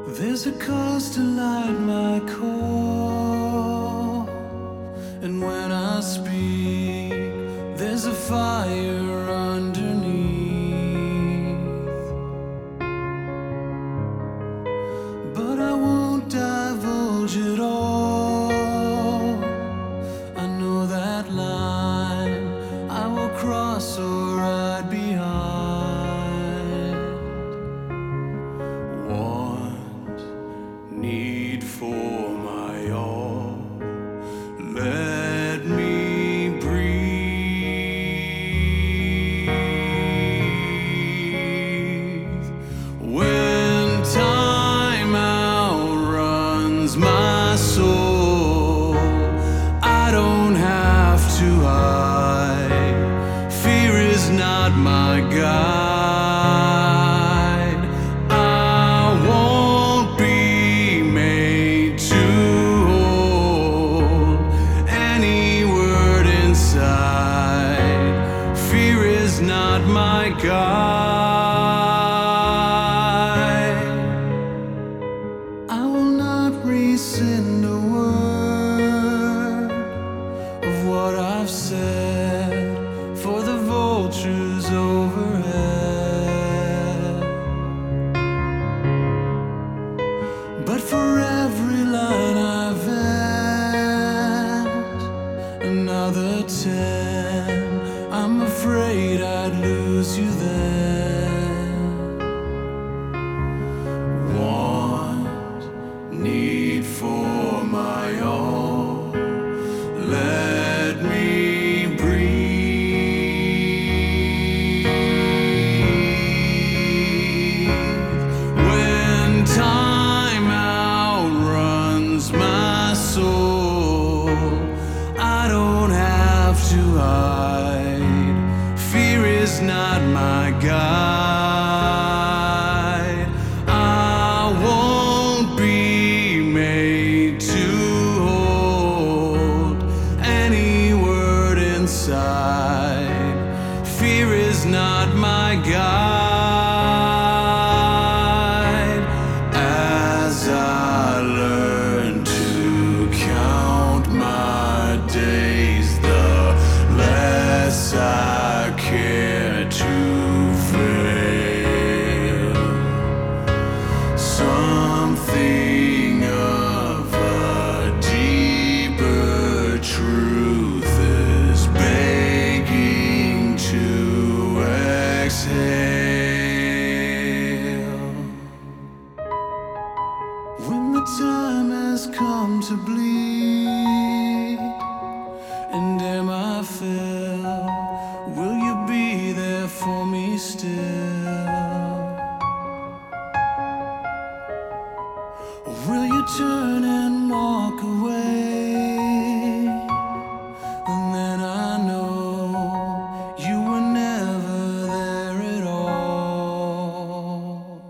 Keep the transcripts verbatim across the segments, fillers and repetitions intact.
There's a cause to light my call, and when I speak, there's a fire underneath. But I won't divulge it all. I know that line I will cross or ride behind. Want, need for my all. Let me breathe. When time outruns my soul, I don't have to hide. Fear is not my guide. I won't be made to hold any word inside. Fear is not my guide. I will not rescind a word of what I've said for the vultures overhead. But for every line I've vent, another ten. I'm afraid I'd lose you then. Want, need for my all. Let me breathe. When time outruns my soul, I don't have to hide. Fear is not my guide. I won't be made to hold any word inside. Fear is not my guide. As I learn to count my days, the less I care to fail. Something of a deeper truth is begging to exhale. When the time has come to bleed, and am I fell, will you be there for me still? Or will you turn and walk away? And then I know you were never there at all.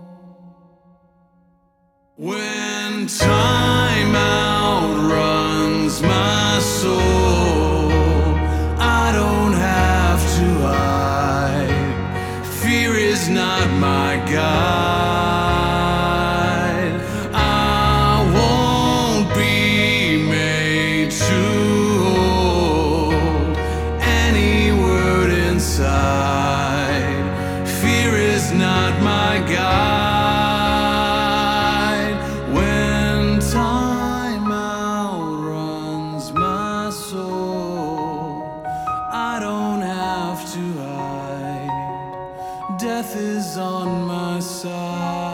When time outruns my soul, I don't have to hide. Fear is not my guide. I won't be made to hold any word inside. Fear is not my guide. When time outruns my soul, I don't have to hide. Death is on my side.